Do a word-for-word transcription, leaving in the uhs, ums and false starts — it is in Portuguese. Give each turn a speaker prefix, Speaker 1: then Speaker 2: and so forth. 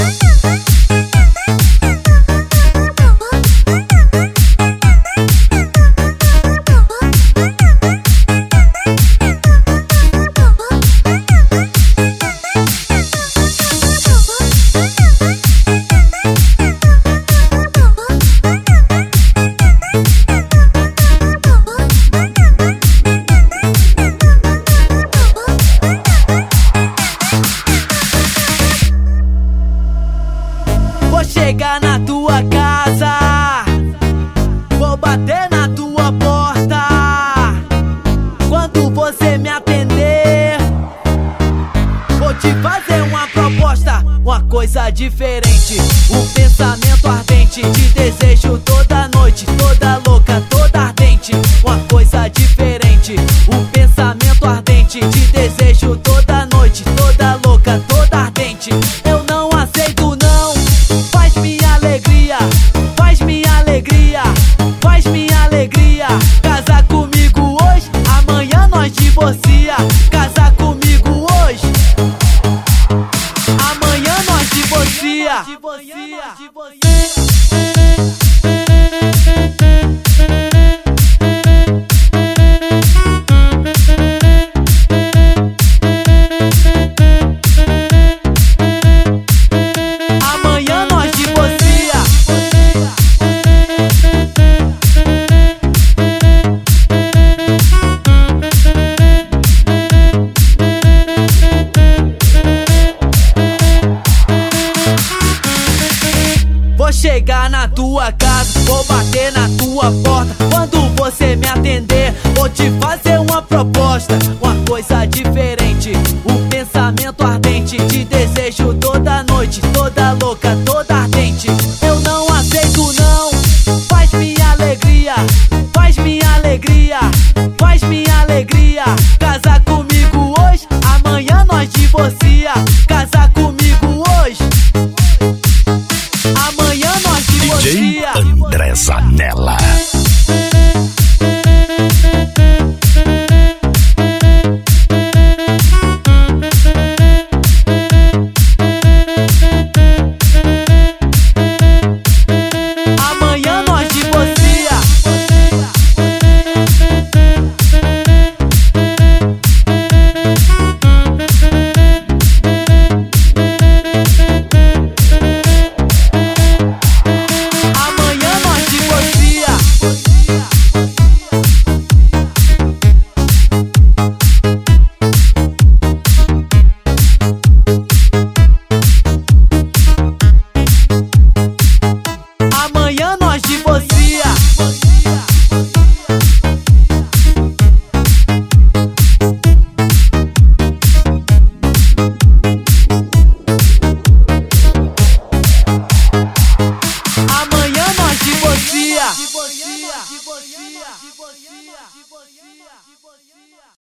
Speaker 1: Vou chegar na tua casa, vou bater na tua porta. Quando você me atender, vou te fazer uma proposta, uma coisa diferente. Um pensamento ardente, te desejo toda noite, toda louca, toda ardente. Uma coisa diferente, um pensamento ardente, te desejo toda noite, toda louca, toda ardente. Eu não aceito não, faz minha alegria, faz minha alegria, faz minha alegria. Casa comigo hoje, amanhã nós divorcia. Casa comigo hoje, amanhã nós divorcia. Amanhã nós divorcia. Vou chegar na tua casa, vou bater na tua porta. Quando você me atender, vou te fazer uma proposta, uma coisa diferente. Um pensamento ardente, te desejo toda noite, toda louca, toda ardente. Eu não aceito não, faz minha alegria, faz minha alegria, faz minha alegria. Casa comigo hoje, amanhã nós divorcia.